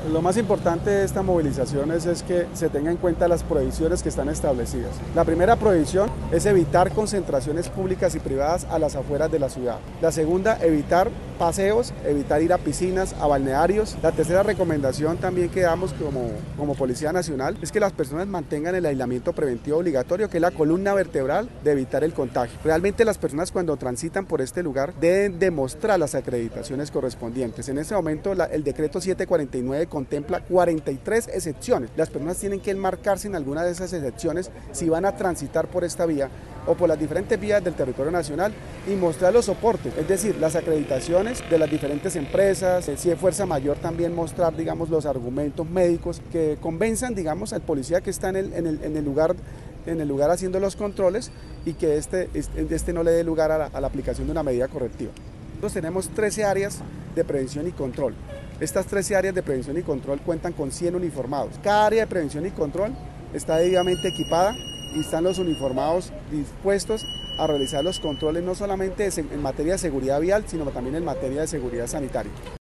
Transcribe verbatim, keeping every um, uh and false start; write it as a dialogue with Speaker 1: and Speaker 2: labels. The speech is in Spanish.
Speaker 1: Lo más importante de esta movilización es, es que se tenga en cuenta las prohibiciones que están establecidas. La primera prohibición es evitar concentraciones públicas y privadas a las afueras de la ciudad. La segunda, evitar paseos, evitar ir a piscinas, a balnearios. La tercera recomendación también que damos como, como Policía Nacional es que las personas mantengan el aislamiento preventivo obligatorio, que es la columna vertebral de evitar el contagio. Realmente las personas cuando transitan por este lugar deben demostrar las acreditaciones correspondientes. En este momento la, el decreto setecientos cuarenta y nueve contempla cuarenta y tres excepciones. Las personas tienen que enmarcarse en alguna de esas excepciones si van a transitar por esta vía o por las diferentes vías del territorio nacional y mostrar los soportes, es decir, las acreditaciones de las diferentes empresas, si es fuerza mayor también mostrar, digamos, los argumentos médicos que convenzan, digamos, al policía que está en el, en el, en el lugar en el lugar haciendo los controles y que este, este, este no le dé lugar a la, a la aplicación de una medida correctiva. Nosotros tenemos trece áreas de prevención y control. Estas trece áreas de prevención y control cuentan con cien uniformados. Cada área de prevención y control está debidamente equipada y están los uniformados dispuestos a realizar los controles no solamente en materia de seguridad vial, sino también en materia de seguridad sanitaria.